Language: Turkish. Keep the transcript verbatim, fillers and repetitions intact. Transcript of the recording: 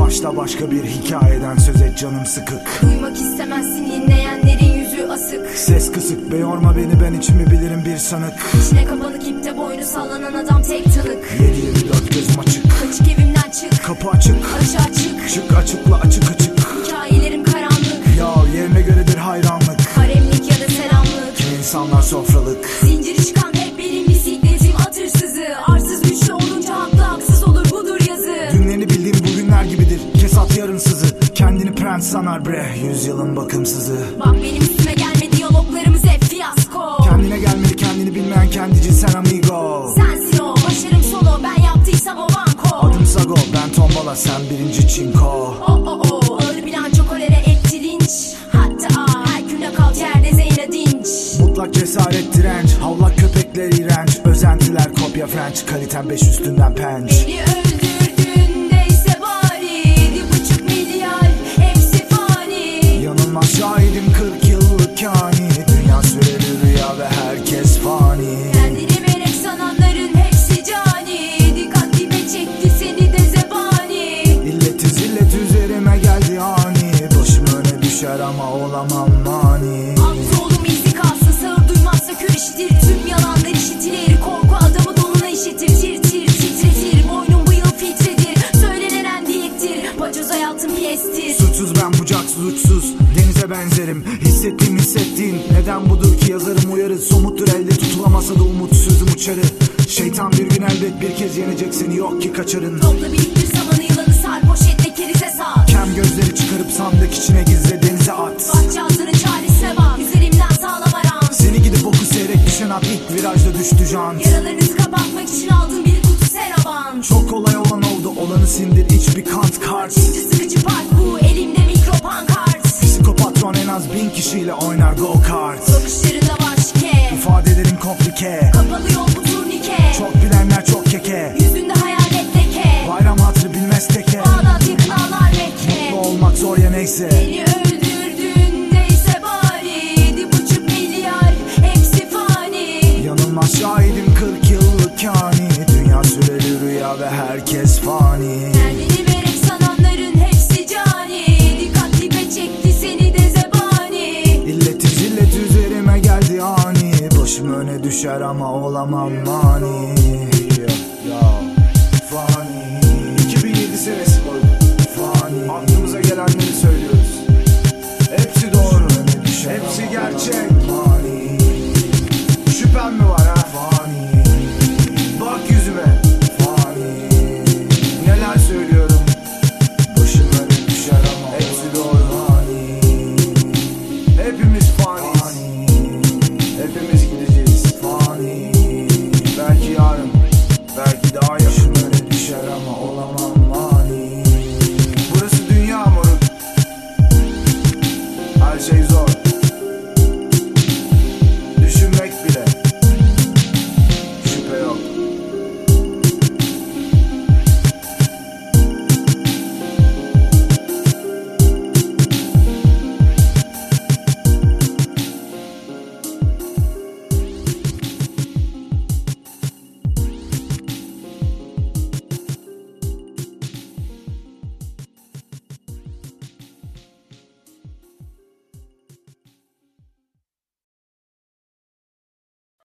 Başla başka bir hikayeden söz et, canım sıkık. Duymak istemezsin dinleyenlerin yüzü asık. Ses kısık be, yorma beni, ben içimi bilirim bir sanık. İçine kapanık ipte boynu sallanan adam tek tanık. Yedi yedi dört gözüm açık. Açık evimden çık. Kapı açık. Aşağı çık. Çık açıkla açık açık. Hikayelerim karanlık. Ya yerine göredir hayranlık. Haremlik ya da selamlık. Kimi insanlar sofralık. Zinciri çıkan hep benim bisikletim atırsızı. Arsız güçlü olunca haklı haksız olur, budur yazı. Dünlerini bildiğim bugünler gibidir. Kesat yarınsızı. Kendini prens sanar bre, yüzyılın bakımsızı. Bak benim üstüme gelme, diyaloglarımız hep fiyasko. Kendine gelmeli, kendini bilmeyen kendici sen amigo. Sensin o, başarım solo, ben yaptıysam o banko. Adım Sago, ben tombala, sen birinci çinko. O o o, ağır bilanço kolere etti linç. Hatta a, her güne kalk yerde Zeyna dinç. Mutlak cesaret direnç, havlak köpekler iğrenç. Özentiler kopya French, kaliten beş üstünden penç. Beni öldürdün deyse bari, yedi buçuk milyar hepsi fani. Yanılmaz şahidim kırk yıllık kani. Dünya süreli rüya ve herkes fani. Kendini melek sananların hepsi cani. Dikkatli ve çekti seni de zebani. İlleti zillet üzerime geldi ani. Başım öne düşer ama olamam mani. At oğlum izi kalsın, sağır duymazsa kör işitir. Tüm yalanlar işitilir, korku adamı donuna işitir. Tir tir titretir, boynum bu yıl filtredir. Söylenen diyektir, pacoz hayatım piyestir. Suçsuz ben bucaksız uçsuz, denize benzerim. Hissettiğim hissettiğin neden budur ki yazarım uyarı. Somuttur elde tutulamasa da umutsuzum uçarı. Şeytan bir gün elbet bir kez yenecek seni, yok ki kaçarın. Topla biriktir samanı, yılanı sar, poşetle kerize sar. Kem gözleri çıkarıp sandık içine gizle, denize at. Bahçazının çaresine bak, üzerimden sağlam aran. Seni gidip oku seyrek düşen at, ilk virajda düştü jant. Yaralarınızı kapatmak için aldım bir kutu seraban. Çok kolay olan oldu, olanı sindir iç bir kant kart. Şimdi sıkıcı park bu, elimde mikro pankart. Psikopatron en az bin kişiyle oynar go kart. Bakışlarında var şike, İfadelerin komplike. kapalı yol bu turnike. Çok bilenler çok keke. Yüzünde hayalet leke. Bayram hatırı bilmez teke. Bağdat yakın ağlar Mekke. Mutlu olmak zor ya neyse. Beni öldürdün deyse bari, yedi buçuk milyar hepsi fani. Yanılmaz şahidim kırk yıllık kani. Dünya süreli rüya ve herkes fani. Kendini melek sananların hepsi cani. Dikkatli ve çekti seni de zebani. İlleti zillet üzerime geldi ani. Başım öne düşer ama olamam mani.